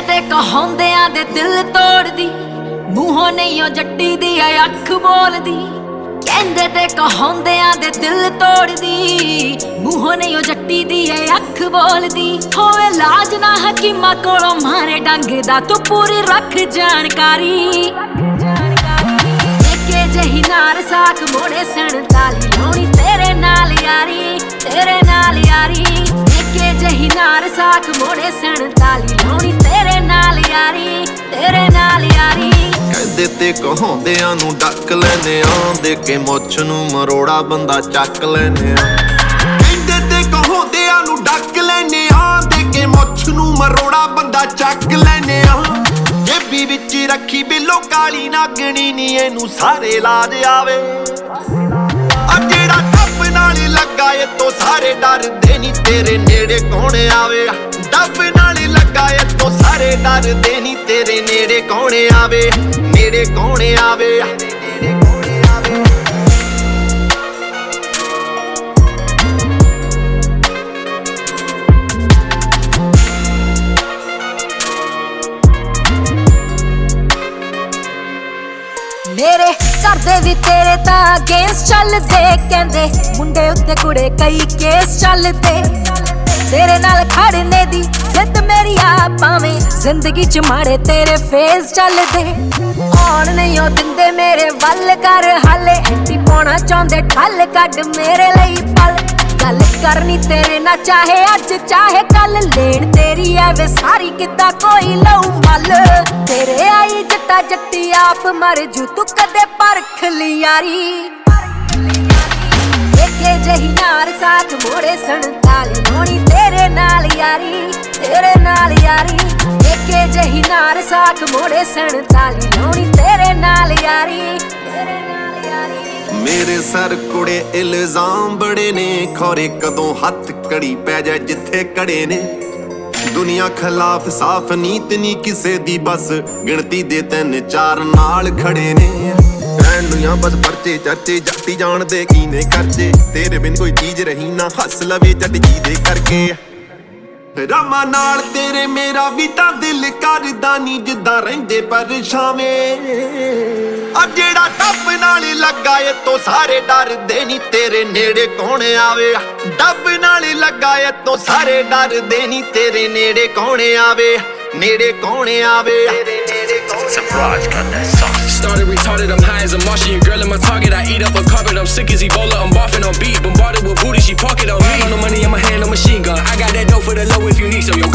ਤੇ ਕਹਾਉਂਦਿਆਂ ਦੇ ਦਿਲ ਤੋੜਦੀ, ਮੂੰਹੋਂ ਨਹੀਂ ਉਹ ਜੱਟੀ ਦੀ ਐ ਅੱਖ ਬੋਲਦੀ। ਕਹਿੰਦੇ ਤੇ ਕਹਾਉਂਦਿਆਂ ਦੇ ਦਿਲ ਤੋੜਦੀ, ਮੂੰਹੋਂ ਨਹੀਂ ਉਹ ਜੱਟੀ ਦੀ ਐ ਅੱਖ ਬੋਲਦੀ। ਹੋਵੇ ਲਾਜ ਨਾ ਹਕੀਮਾਂ ਕੋਲੋਂ ਮਾਰੇ ਡੰਗ ਦਾ, ਤੂੰ ਪੂਰੀ ਰੱਖ ਜਾਣਕਾਰੀ। ਏਕੇ ਜਹੀ ਨਾਰ ਸਾਖ ਮੋੜੇ 47 ਲਾਉਣੀ ਤੇਰੇ ਨਾਲ ਯਾਰੀ, ਤੇਰੇ ਨਾਲ ਯਾਰੀ। ਏਕੇ ਜਹੀ ਨਾਰ ਸਾਖ ਮੋੜੇ 47 ਲਾਉਣੀ ਤੇਰੇ ਨਾਲ ਯਾਰੀ, ਤੇਰੇ ਨਾਲ ਯਾਰੀ। ਕਹਿੰਦੇ ਤੇ ਕਹਾਉਂਦਿਆਂ ਨੂੰ ਡੱਕ ਲੈਨੇ ਆ, ਦੇ ਕੇ ਮੁੱਛ ਨੂੰ ਮਰੋੜਾ ਬੰਦਾ ਚੱਕ ਲੈਨੇ ਆ। ਕਹਿੰਦੇ ਤੇ ਕਹਾਉਂਦਿਆਂ ਨੂੰ ਡੱਕ ਲੈਨੇ ਆ, ਦੇ ਕੇ ਮੁੱਛ ਨੂੰ ਮਰੋੜਾ ਬੰਦਾ ਚੱਕ ਲੈਨੇ ਆ। ਜੇਬੀ ਵਿੱਚ ਰੱਖੀ ਬਿੱਲੋ ਕਾਲੀ ਨਾਗਣੀ ਨੀ, ਇਹਨੂੰ ਸਾਰੇ ਲਾਜ ਆਵੇ। ਆ ਜਿਹੜਾ ਟੱਪ ਨਾਲ ਲੱਗਾ ਏ ਤੋਂ ਸਾਰੇ ਡਰਦੇ ਨੀ, ਤੇਰੇ ਨੇੜੇ ਕੌਣ ਆਵੇ। ਟੱਪ ਨਾਲ ਲੱਗਾ ਏ ਤੋਂ ਸਾਰੇ ਡਰਦੇ ਨੀ, ਤੇਰੇ ਨੇੜੇ ਕੌਣ ਆਵੇ, ਨੇੜੇ ਕੌਣ ਆਵੇ। ਮੇਰੇ ਘਰ ਦੇ ਵੀ ਤੇਰੇ ਤਾਂ ਕੇਸ ਚੱਲਦੇ, ਕਹਿੰਦੇ ਮੁੰਡੇ ਉੱਤੇ ਕੁੜੇ ਕਈ ਕੇਸ ਚੱਲਦੇ। ਤੇਰੇ ਨਾਲ ਖੜਨੇ ਦੀ ਜ਼ਿੱਦ ਮੇਰੀ ਆ, ਭਾਵੇਂ ਜ਼ਿੰਦਗੀ ਚ ਮਾੜੇ ਤੇਰੇ ਫੇਸ ਚੱਲਦੇ। ਆਉਣ ਨਹੀਂ ਉਹ ਦਿੰਦੇ ਮੇਰੇ ਵੱਲ, ਕਰ ਹਾਲੇ ਐਂਟੀ ਪਾਉਣਾ ਚਾਹੁੰਦੇ ਠੱਲ। ਕੱਢ ਮੇਰੇ ਲਈ ਪਲ, ਗੱਲ ਕਰਨੀ ਤੇਰੇ ਨਾਲ ਚਾਹੇ ਅੱਜ ਚਾਹੇ ਕੱਲ। ਲੈਣ ਤੇਰੀ ਐ ਵੇ ਸਾਰੀ ਕਿੱਦਾਂ ਕੋਈ ਲਊ ਮੱਲ। ਤੇਰੇ ਆਈ ਜੱਟਾ ਜੱਟੀ ਆਪ ਮਰ ਜੂ, ਤੂੰ ਕਦੇ ਪਰਖ ਲਈ ਯਾਰੀ। ਏਕੇ ਜਹੀ ਨਾਰ ਸਾਥ ਮੋੜੇ 47 ਲਾਉਣੀ ਤੇਰੇ ਨਾਲ ਯਾਰੀ, ਤੇਰੇ ਨਾਲ ਯਾਰੀ। ਏਕੇ ਜਹੀ ਨਾਰ ਸਾਥ ਮੋੜੇ 47 ਲਾਉਣੀ ਤੇਰੇ ਨਾਲ ਯਾਰੀ, ਤੇਰੇ ਨਾਲ ਯਾਰੀ। ਮੇਰੇ ਸਰ ਕੁੜੇ ਇਲਜ਼ਾਮ ਬੜੇ ਨੇ, ਖੌਰੇ ਕਦੋਂ ਹੱਥ ਕੜੀ ਪੈ ਜਾ ਜਿੱਥੇ ਕੜੇ ਨੇ। ਦੁਨੀਆ ਖਿਲਾਫ ਸਾਫ ਨੀਤ ਨੀ ਕਿਸੇ ਦੀ, ਬਸ ਗਿਣਤੀ ਦੇ 3-4 ਨਾਲ ਖੜੇ ਨੇ। ਐਂਡੂਆਂ ਬਸ ਪਰਚੇ ਚਰਚੇ, ਜੱਟੀ ਜਾਣਦੇ ਕੀ ਨੇ ਕਰਜੇ। ਤੇਰੇ ਬਿਨ ਕੋਈ ਚੀਜ਼ ਰਹੀ ਨਾ, ਹੱਸ ਲਵੇ ਜੱਟ ਜੀ ਦੇ ਕਰਕੇ। ਰਾਮਾਂ ਨਾਲ ਤੇਰੇ ਮੇਰਾ ਵੀ ਤਾਂ ਦਿਲ ਕਰਦਾ ਨੀ, ਜਿੱਦਾਂ ਰਹਿੰਦੇ ਪਰਛਾਵੇਂ। ਆ ਜਿਹੜਾ ਟੱਪ ਨਾਲ ਲੱਗਾ ਏ ਤੋਂ ਸਾਰੇ ਡਰਦੇ ਨੀ, ਤੇਰੇ ਨੇੜੇ ਕੌਣ ਆਵੇ। ਡੱਬ ਨਾਲ ਲੱਗਾ ਏ ਤੋਂ ਸਾਰੇ ਡਰਦੇ ਨੀ, ਤੇਰੇ ਨੇੜੇ ਕੌਣ ਆਵੇ, ਨੇੜੇ ਕੌਣ ਆਵੇ। Started retarded, I'm high as a Martian. Your girl in my target, I eat up a carpet. I'm sick as Ebola, I'm barfing on beat. Bombarded with booty, she park it on me. No money in my hand, no machine gun. I got that dope for the low if you need some.